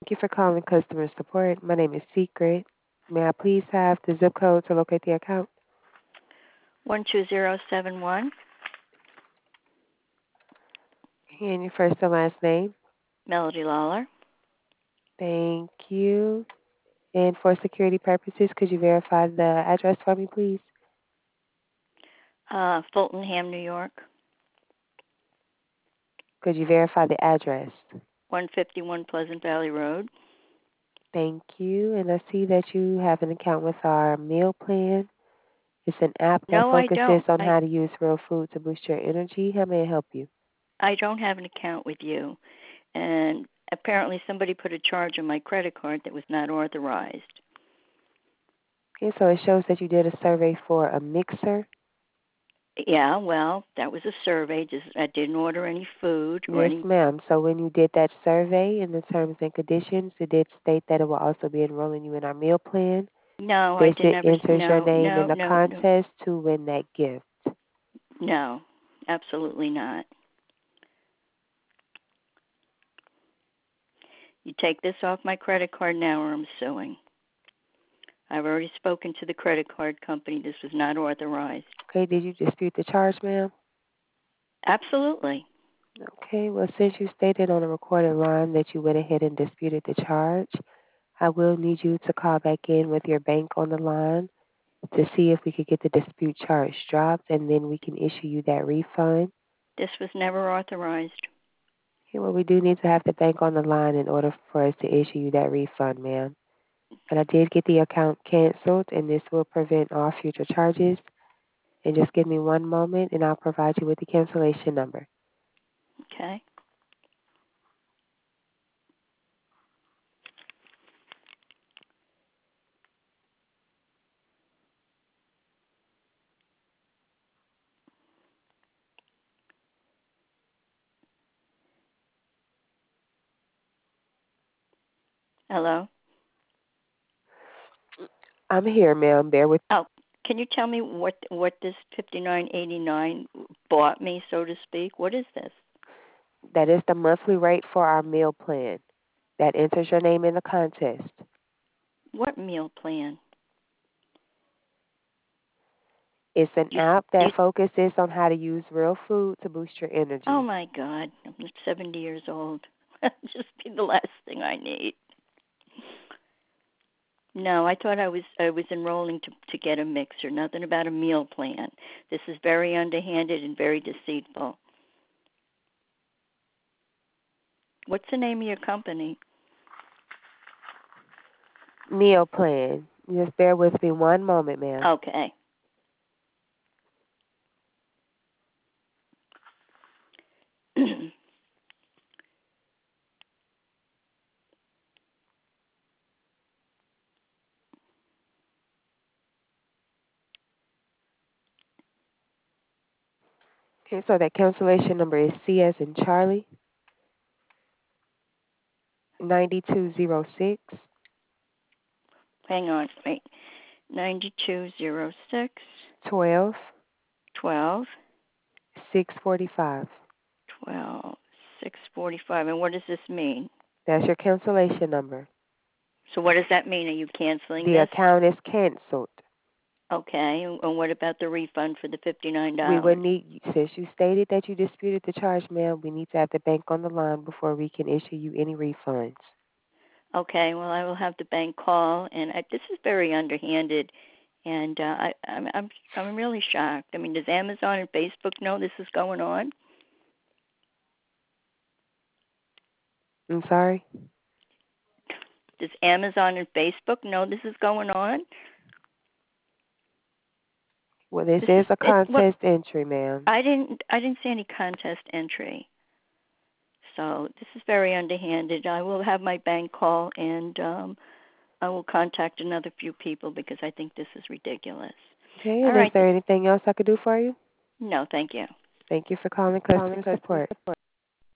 Thank you for calling customer support. My name is Secret. May I please have the zip code to locate the account 12071. and your first and last name? Melody Lawler. Thank you. And for security purposes, could you verify the address for me, please? Fultonham, New York. Could you verify the address? 151 Pleasant Valley Road. Thank you. And I see that you have an account with our meal plan. It's an app that No, I focuses don't. on how to use real food to boost your energy. How may I help you? I don't have an account with you. And apparently somebody put a charge on my credit card that was not authorized. Okay, so it shows that you did a survey for a mixer. Yeah, well, that was a survey. I didn't order any food or Yes, any. ma'am. So when you did that survey in the terms and conditions, it did state that it will also be enrolling you in our meal plan. No, I This didn't it ever. enters your No, name in no, the no, no, contest to win that gift. no. Absolutely not. You take this off my credit card now or I'm suing. I've already spoken to the credit card company. This was not authorized. Okay, did you dispute the charge, ma'am? Absolutely. Okay, well, since you stated on a recorded line that you went ahead and disputed the charge, I will need you to call back in with your bank on the line to see if we could get the dispute charge dropped, and then we can issue you that refund. This was never authorized. Okay, well, we do need to have the bank on the line in order for us to issue you that refund, ma'am. But I did get the account canceled, and this will prevent all future charges. And just give me one moment, and I'll provide you with the cancellation number. Okay. Hello? I'm here, ma'am. Bear with. Oh, can you tell me what this 59.89 bought me, so to speak? What is this? That is the monthly rate for our meal plan. That enters your name in the contest. What meal plan? It's an You, app you that focuses on how to use real food to boost your Oh energy. my God, I'm 70 years old. Just be the last thing I need. No, I thought I was enrolling to get a mixer. Nothing about a meal plan. This is very underhanded and very deceitful. What's the name of your company? Meal plan. Just bear with me one moment, ma'am. Okay. Okay, so that cancellation number is C as in Charlie, 9206 Hang on, wait. 9206 12 12 645. 12 645. And what does this mean? That's your cancellation number. So what does that mean? Are you canceling The this? account is canceled. Okay. And what about the refund for the We would $59? need, since you stated that you disputed the charge, ma'am, we need to have the bank on the line before we can issue you any refunds. Okay. Well, I will have the bank call, and this is very underhanded, and I'm really shocked. I mean, does Amazon and Facebook know this is going on? I'm sorry? Does Amazon and Facebook know this is going on? Well, this This is is a it. What contest entry, ma'am. I didn't see any contest entry. So this is very underhanded. I will have my bank call, and I will contact another few people because I think this is ridiculous. Okay, All and is right. there anything else I could do for you? No, thank you. Thank you for calling customer support.